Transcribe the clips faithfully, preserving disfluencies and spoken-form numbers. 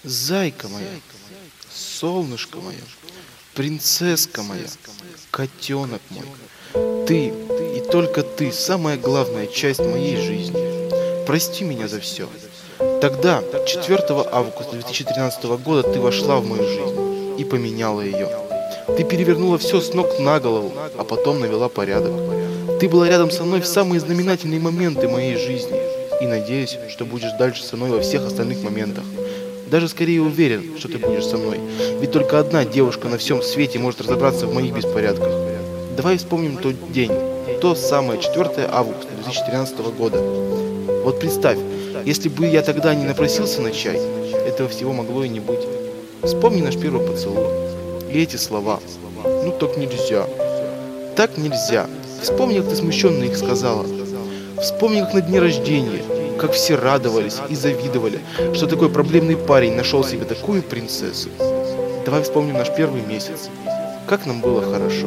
Зайка моя, солнышко мое, принцесска моя, котенок мой, ты и только ты, самая главная часть моей жизни. Прости меня за все. Тогда, четвёртого августа две тысячи тринадцатого года, ты вошла в мою жизнь и поменяла ее. Ты перевернула все с ног на голову, а потом навела порядок. Ты была рядом со мной в самые знаменательные моменты моей жизни. И надеюсь, что будешь дальше со мной во всех остальных моментах. Даже скорее уверен, что ты будешь со мной. Ведь только одна девушка на всем свете может разобраться в моих беспорядках. Давай вспомним тот день, то самое четвёртое августа две тысячи тринадцатого года. Вот представь, если бы я тогда не напросился на чай, этого всего могло и не быть. Вспомни наш первый поцелуй. И эти слова. Ну так нельзя. Так нельзя. Вспомни, как ты смущенно их сказала. Вспомни, как на дне рождения, как все радовались и завидовали, что такой проблемный парень нашел себе такую принцессу. Давай вспомним наш первый месяц. Как нам было хорошо.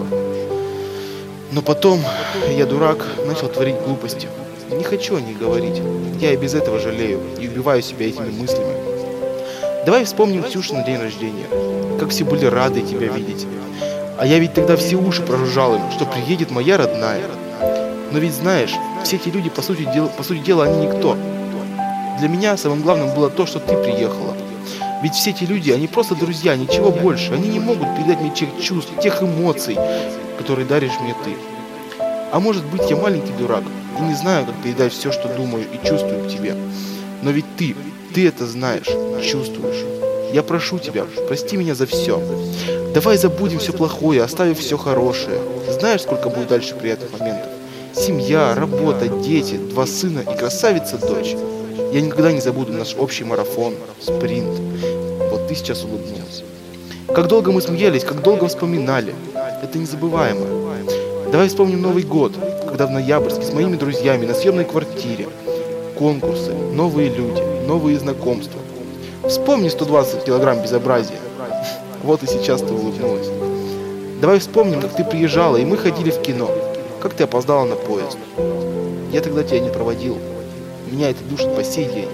Но потом я, дурак, начал творить глупости. Не хочу о них говорить. Я и без этого жалею и убиваю себя этими мыслями. Давай вспомним Ксюшу на день рождения. Как все были рады тебя видеть. А я ведь тогда все уши прожужжал им, что приедет моя родная. Но ведь знаешь, все эти люди, по сути дела, по сути дела, они никто. Для меня самым главным было то, что ты приехала. Ведь все эти люди, они просто друзья, ничего больше. Они не могут передать мне тех чувств, тех эмоций, которые даришь мне ты. А может быть, я маленький дурак и не знаю, как передать все, что думаю и чувствую к тебе. Но ведь ты, ты это знаешь, чувствуешь. Я прошу тебя, прости меня за все. Давай забудем все плохое, оставив все хорошее. Знаешь, сколько будет дальше приятных моментов? Семья, работа, дети, два сына и красавица-дочь. Я никогда не забуду наш общий марафон, спринт. Вот ты сейчас улыбнулась. Как долго мы смеялись, как долго вспоминали. Это незабываемо. Давай вспомним Новый год, когда в Ноябрьске с моими друзьями на съемной квартире. Конкурсы, новые люди, новые знакомства. Вспомни сто двадцать килограмм безобразия. Вот и сейчас ты улыбнулась. Давай вспомним, как ты приезжала, и мы ходили в кино. Как ты опоздала на поезд. Я тогда тебя не проводил. Меня это душит по сей день.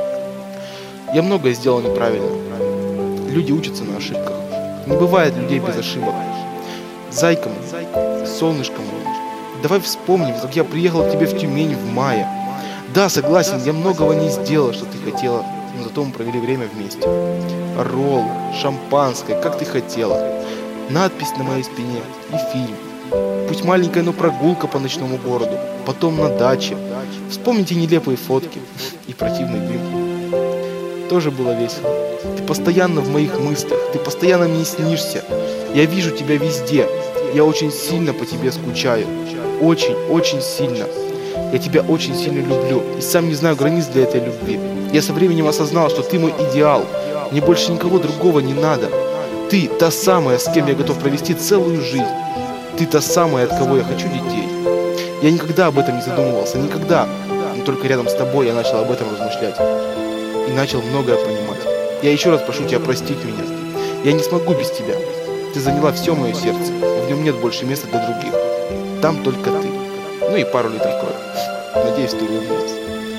Я многое сделал неправильно. Люди учатся на ошибках. Не бывает людей без ошибок. Зайка моя, солнышко мое, давай вспомним, как я приехал к тебе в Тюмень в мае. Да, согласен, я многого не сделал, что ты хотела, но зато мы провели время вместе. Ролл, шампанское, как ты хотела. Надпись на моей спине и фильм. Пусть маленькая, но прогулка по ночному городу. Потом на даче. Вспомните нелепые фотки и противный дым. Тоже было весело. Ты постоянно в моих мыслях. Ты постоянно мне снишься. Я вижу тебя везде. Я очень сильно по тебе скучаю. Очень, очень сильно. Я тебя очень сильно люблю. И сам не знаю границ для этой любви. Я со временем осознал, что ты мой идеал. Мне больше никого другого не надо. Ты та самая, с кем я готов провести целую жизнь. Ты та самая, от кого я хочу детей. Я никогда об этом не задумывался, никогда. Но только рядом с тобой я начал об этом размышлять. И начал многое понимать. Я еще раз прошу тебя простить меня. Я не смогу без тебя. Ты заняла все мое сердце. В нем нет больше места для других. Там только ты. Ну и пару литров крови. Надеюсь, ты улыбнешься.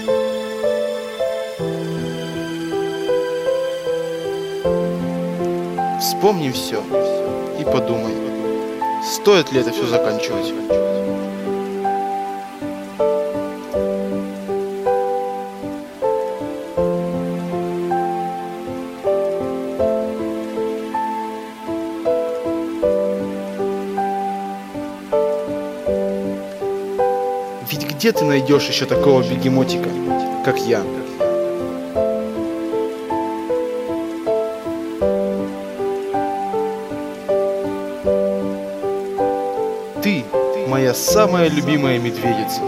Вспомни все и подумай. Стоит ли это все заканчивать? Ведь где ты найдешь еще такого бегемотика, как я? Ты моя самая любимая медведица.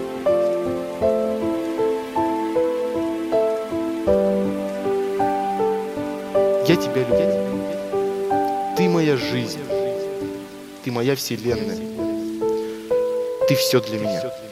Я тебя люблю. Ты моя жизнь. Ты моя вселенная. Ты все для меня.